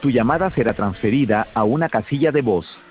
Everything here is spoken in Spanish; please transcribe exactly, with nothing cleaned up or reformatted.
Tu llamada será transferida a una casilla de voz.